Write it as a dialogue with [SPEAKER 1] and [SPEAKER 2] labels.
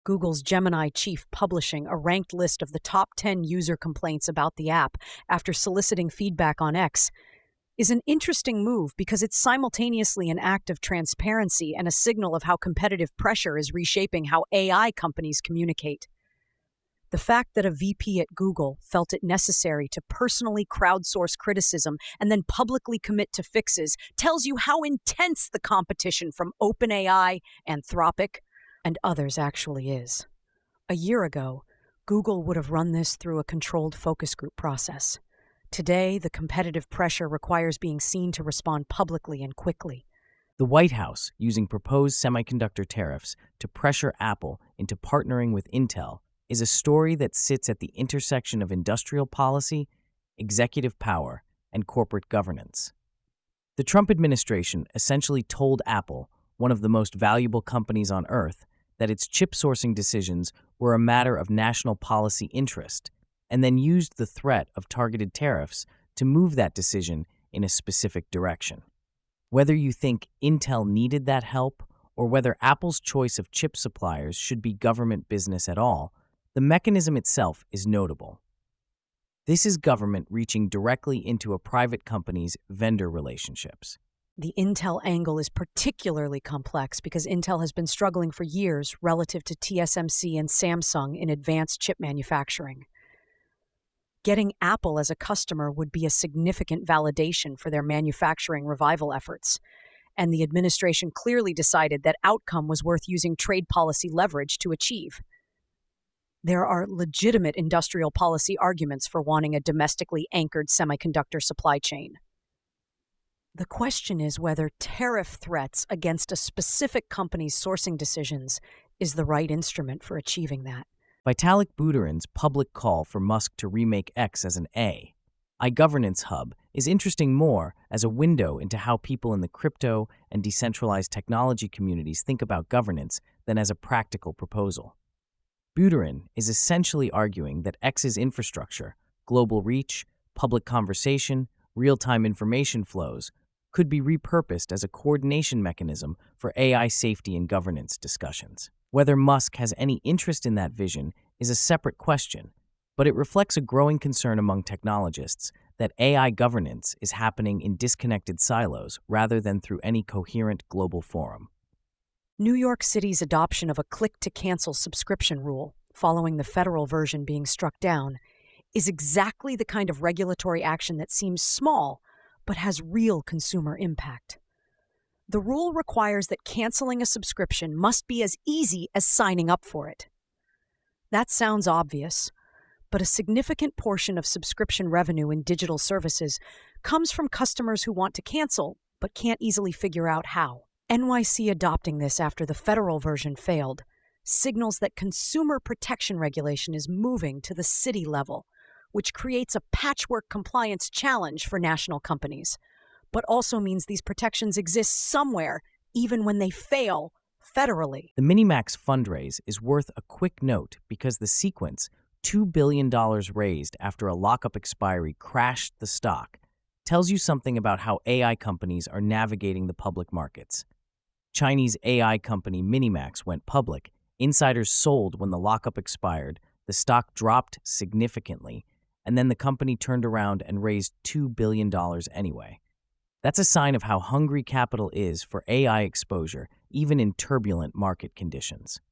[SPEAKER 1] Google's Gemini chief publishing a ranked list of the top 10 user complaints about the app after soliciting feedback on X is an interesting move because it's simultaneously an act of transparency and a signal of how competitive pressure is reshaping how AI companies communicate. The fact that a VP at Google felt it necessary to personally crowdsource criticism and then publicly commit to fixes tells you how intense the competition from OpenAI, Anthropic, and others actually is. A year ago, Google would have run this through a controlled focus group process. Today, the competitive pressure requires being seen to respond publicly and quickly.
[SPEAKER 2] The White House using proposed semiconductor tariffs to pressure Apple into partnering with Intel is a story that sits at the intersection of industrial policy, executive power, and corporate governance. The Trump administration essentially told Apple, one of the most valuable companies on earth, that its chip sourcing decisions were a matter of national policy interest, and then used the threat of targeted tariffs to move that decision in a specific direction. Whether you think Intel needed that help, or whether Apple's choice of chip suppliers should be government business at all, the mechanism itself is notable. This is government reaching directly into a private company's vendor relationships.
[SPEAKER 1] The Intel angle is particularly complex because Intel has been struggling for years relative to TSMC and Samsung in advanced chip manufacturing. Getting Apple as a customer would be a significant validation for their manufacturing revival efforts, and the administration clearly decided that outcome was worth using trade policy leverage to achieve. There are legitimate industrial policy arguments for wanting a domestically anchored semiconductor supply chain. The question is whether tariff threats against a specific company's sourcing decisions is the right instrument for achieving that.
[SPEAKER 2] Vitalik Buterin's public call for Musk to remake X as an AI-governance hub is interesting more as a window into how people in the crypto and decentralized technology communities think about governance than as a practical proposal. Buterin is essentially arguing that X's infrastructure, global reach, public conversation, real-time information flows could be repurposed as a coordination mechanism for AI safety and governance discussions. Whether Musk has any interest in that vision is a separate question, but it reflects a growing concern among technologists that AI governance is happening in disconnected silos rather than through any coherent global forum.
[SPEAKER 1] New York City's adoption of a click-to-cancel subscription rule, following the federal version being struck down, is exactly the kind of regulatory action that seems small but has real consumer impact. The rule requires that canceling a subscription must be as easy as signing up for it. That sounds obvious, but a significant portion of subscription revenue in digital services comes from customers who want to cancel but can't easily figure out how. NYC adopting this after the federal version failed signals that consumer protection regulation is moving to the city level, which creates a patchwork compliance challenge for national companies, but also means these protections exist somewhere, even when they fail federally.
[SPEAKER 2] The Minimax fundraise is worth a quick note because the sequence, $2 billion raised after a lockup expiry crashed the stock, tells you something about how AI companies are navigating the public markets. Chinese AI company Minimax went public, insiders sold when the lockup expired, the stock dropped significantly, and then the company turned around and raised $2 billion anyway. That's a sign of how hungry capital is for AI exposure, even in turbulent market conditions.